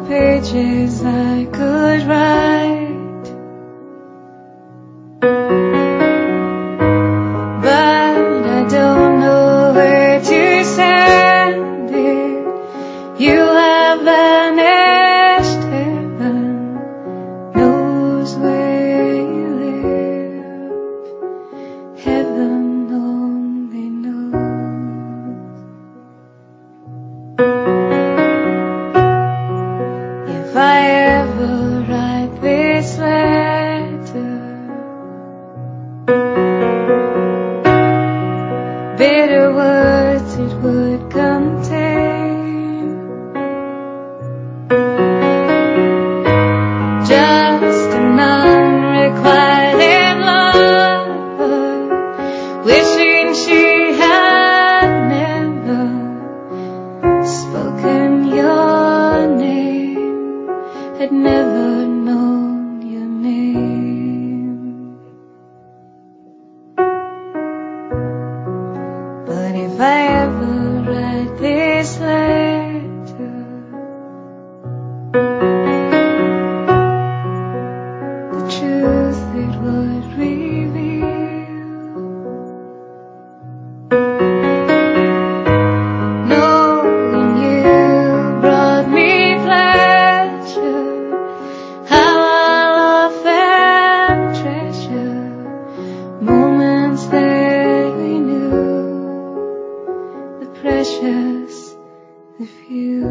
pages I could write, but I don't know where to send it. You have vanished, heaven knows where you live. Heaven only knows. If I ever write this letter, bitter words it would contain, just an unrequited lover wishing she had never spoken your name, had never known your name. But if I ever write this letter, the truth it would reveal, knowing you brought me pleasure, how I'll often treasure moments that we knew, the precious, the few.